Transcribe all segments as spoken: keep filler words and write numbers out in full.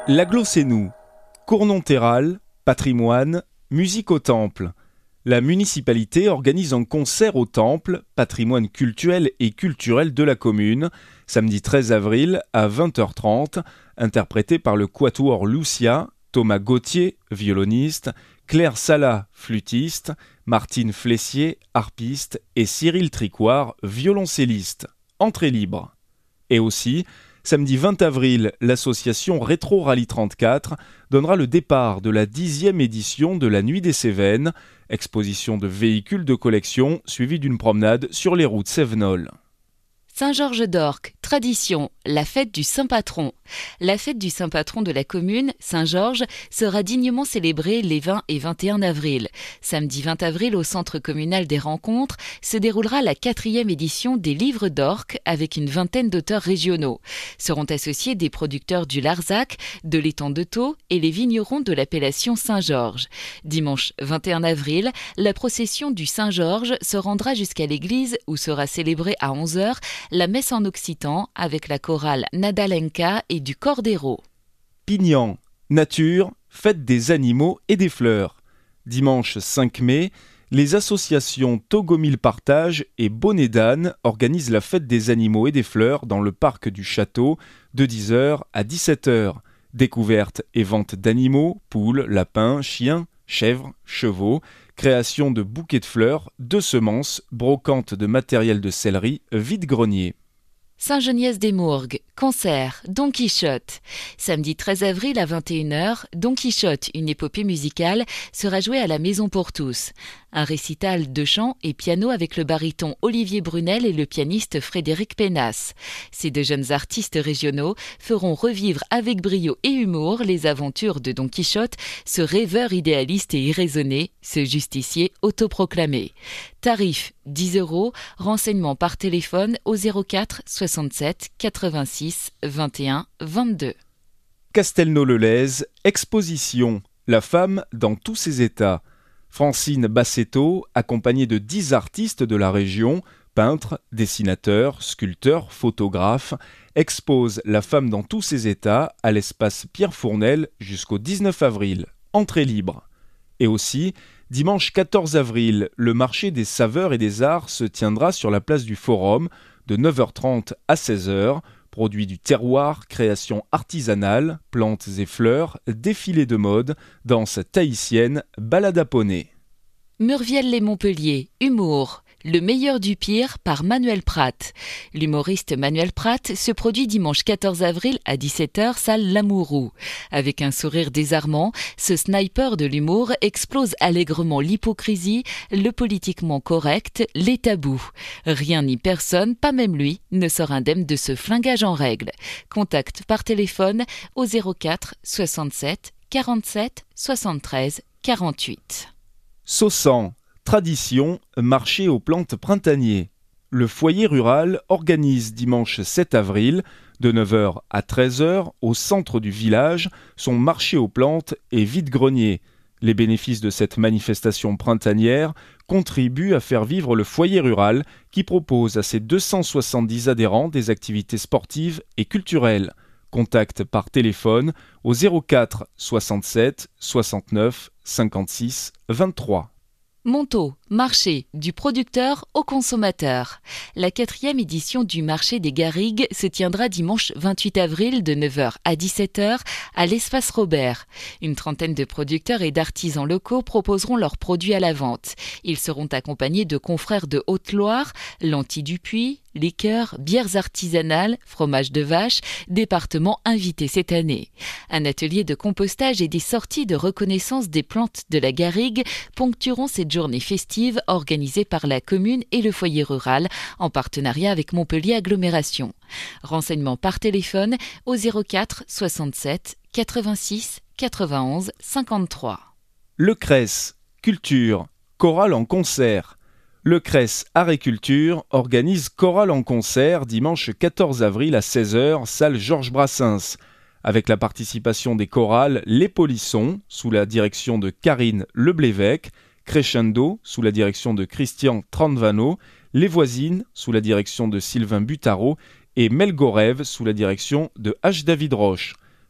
L'Aglo-Sénou, Cournon-Terral, patrimoine, musique au temple. La municipalité organise un concert au temple, patrimoine cultuel et culturel de la commune, samedi treize avril à vingt heures trente, interprété par le quatuor Lucia, Thomas Gauthier, violoniste, Claire Sala, flûtiste, Martine Flessier, harpiste et Cyril Tricoire, violoncelliste. Entrée libre. Et aussi, samedi vingt avril, l'association Rétro Rallye trente-quatre donnera le départ de la dixième édition de la Nuit des Cévennes, exposition de véhicules de collection suivie d'une promenade sur les routes cévenoles. Saint-Georges d'Orques, tradition, la fête du Saint-Patron. La fête du Saint-Patron de la commune, Saint-Georges, sera dignement célébrée les vingt et vingt et un avril. Samedi vingt avril, au centre communal des rencontres, se déroulera la quatrième édition des Livres d'Orques avec une vingtaine d'auteurs régionaux. Seront associés des producteurs du Larzac, de l'étang de Thau et les vignerons de l'appellation Saint-Georges. Dimanche vingt et un avril, la procession du Saint-Georges se rendra jusqu'à l'église où sera célébrée à onze heures la messe en occitan avec la chorale Nadalenka et du Cordero. Pignan, nature, fête des animaux et des fleurs. Dimanche cinq mai, les associations Togomil Partage et Bonnet d'Âne organisent la fête des animaux et des fleurs dans le parc du château de dix heures à dix-sept heures. Découverte et vente d'animaux, poules, lapins, chiens, chèvres, chevaux, création de bouquets de fleurs, de semences, brocante de matériel de sellerie, vide-grenier. Saint-Geniès-des-Mourgues, concert, Don Quichotte. Samedi treize avril à vingt et une heures, Don Quichotte, une épopée musicale, sera jouée à la Maison pour tous. Un récital de chant et piano avec le baryton Olivier Brunel et le pianiste Frédéric Pénasse. Ces deux jeunes artistes régionaux feront revivre avec brio et humour les aventures de Don Quichotte, ce rêveur idéaliste et irraisonné, ce justicier autoproclamé. Tarif dix euros, renseignements par téléphone au zéro quatre soixante-sept quatre-vingt-six vingt et un vingt-deux. Castelnau-le-Lez, exposition, la femme dans tous ses états. Francine Bassetto, accompagnée de dix artistes de la région, peintres, dessinateurs, sculpteurs, photographes, expose la femme dans tous ses états à l'espace Pierre Fournel jusqu'au dix-neuf avril. Entrée libre. Et aussi, dimanche quatorze avril, le marché des saveurs et des arts se tiendra sur la place du Forum de neuf heures trente à seize heures. Produits du terroir, créations artisanales, plantes et fleurs, défilés de mode, danse tahitienne, balade à poney. Murviel-les-Montpellier, humour. Le meilleur du pire par Manuel Pratt. L'humoriste Manuel Pratt se produit dimanche quatorze avril à dix-sept heures, salle Lamourou. Avec un sourire désarmant, ce sniper de l'humour explose allègrement l'hypocrisie, le politiquement correct, les tabous. Rien ni personne, pas même lui, ne sort indemne de ce flingage en règle. Contact par téléphone au zéro quatre soixante-sept quarante-sept soixante-treize quarante-huit. Saussan, tradition, marché aux plantes printaniers. Le foyer rural organise dimanche sept avril, de neuf heures à treize heures, au centre du village, son marché aux plantes et vide-grenier. Les bénéfices de cette manifestation printanière contribuent à faire vivre le foyer rural qui propose à ses deux cent soixante-dix adhérents des activités sportives et culturelles. Contact par téléphone au zéro quatre soixante-sept soixante-neuf cinquante-six vingt-trois. Montaut, marché, du producteur au consommateur. La quatrième édition du marché des Garrigues se tiendra dimanche vingt-huit avril de neuf heures à dix-sept heures à l'espace Robert. Une trentaine de producteurs et d'artisans locaux proposeront leurs produits à la vente. Ils seront accompagnés de confrères de Haute-Loire, lentilles du Puy, liqueurs, bières artisanales, fromage de vache, départements invités cette année. Un atelier de compostage et des sorties de reconnaissance des plantes de la Garrigue ponctueront cette journée festive organisée par la commune et le foyer rural en partenariat avec Montpellier Agglomération. Renseignements par téléphone au zéro quatre soixante-sept quatre-vingt-six quatre-vingt-onze cinquante-trois. Le Cress, culture, chorale en concert. Le Cress Art et Culture organise chorale en concert dimanche quatorze avril à seize heures, salle Georges Brassens, avec la participation des chorales Les Polissons, sous la direction de Karine Leblévec, Crescendo, sous la direction de Christian Tranvano, Les Voisines, sous la direction de Sylvain Butaro, et Melgorev, sous la direction de H. David Roche.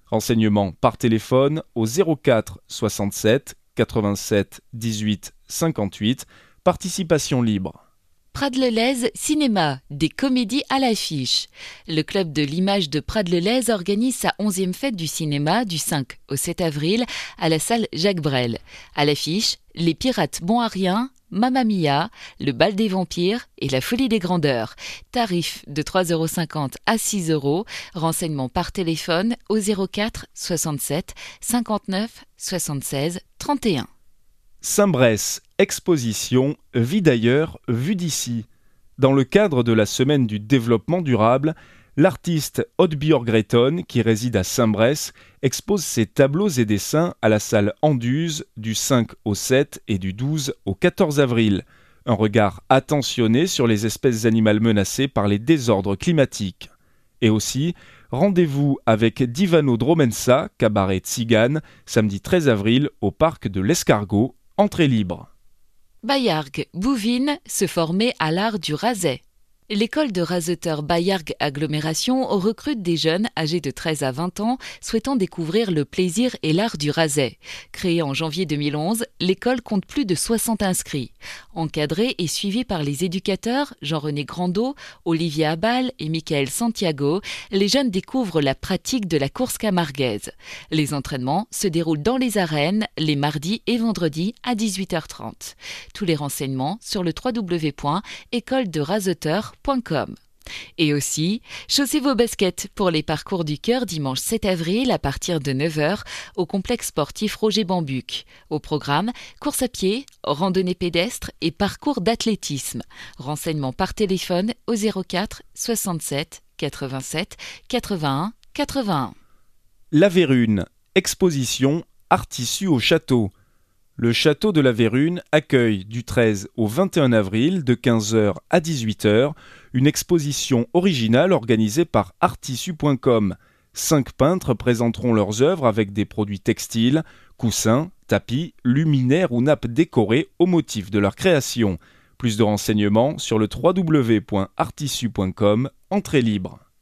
Renseignements par téléphone au zéro quatre soixante-sept quatre-vingt-sept dix-huit cinquante-huit. Participation libre. Prades-le-Lez Cinéma, des comédies à l'affiche. Le club de l'image de Prades-le-Lez organise sa onzième fête du cinéma du cinq au sept avril à la salle Jacques Brel. À l'affiche, Les Pirates Bons à Rien, Mamma Mia, Le Bal des Vampires et La Folie des Grandeurs. Tarif de trois euros cinquante à six euros. Renseignements par téléphone au zéro quatre soixante-sept cinquante-neuf soixante-seize trente et un. Saint-Bresse, exposition Vie d'ailleurs, vue d'ici. Dans le cadre de la semaine du développement durable, l'artiste Oddbjørg Gretton, qui réside à Saint-Bresse, expose ses tableaux et dessins à la salle Anduze du cinq au sept et du douze au quatorze avril. Un regard attentionné sur les espèces animales menacées par les désordres climatiques. Et aussi, rendez-vous avec Divano Dromensa, cabaret tzigane, samedi treize avril au parc de l'Escargot, entrée libre. Bayargues, Bouvines, se former à l'art du raset. L'école de raseteurs Bayargues Agglomération recrute des jeunes âgés de treize à vingt ans souhaitant découvrir le plaisir et l'art du raset. Créée en janvier deux mille onze, l'école compte plus de soixante inscrits. Encadrée et suivie par les éducateurs Jean-René Grandot, Olivier Abal et Michael Santiago, les jeunes découvrent la pratique de la course camarguaise. Les entraînements se déroulent dans les arènes les mardis et vendredis à dix-huit heures trente. Tous les renseignements sur le w w w point école de raseteurs point com. Et aussi, chaussez vos baskets pour les parcours du cœur dimanche sept avril à partir de neuf heures au complexe sportif Roger Bambuc. Au programme, course à pied, randonnée pédestre et parcours d'athlétisme. Renseignements par téléphone au zéro quatre soixante-sept quatre-vingt-sept quatre-vingt-un quatre-vingt-un. La Vérune, exposition Art tissu au château. Le château de la Vérune accueille du treize au vingt et un avril de quinze heures à dix-huit heures une exposition originale organisée par art tissu point com. Cinq peintres présenteront leurs œuvres avec des produits textiles, coussins, tapis, luminaires ou nappes décorées au motif de leur création. Plus de renseignements sur le w w w point art tissu point com, entrée libre.